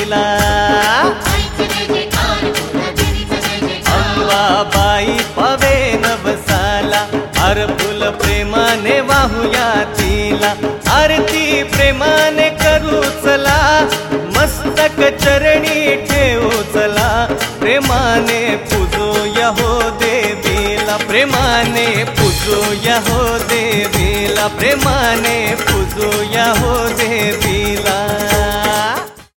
देवीला. अंबाबाई पवे नवसाला, हर फुल प्रेमाने वाहूया तिला. आरती प्रेमाने करू चला, मस्तक चरणी ठेवू चला. प्रेमाने पूजूया हो देवीला, प्रेमाने पूजूया हो देवीला, प्रेमाने पूजूया हो देवीला.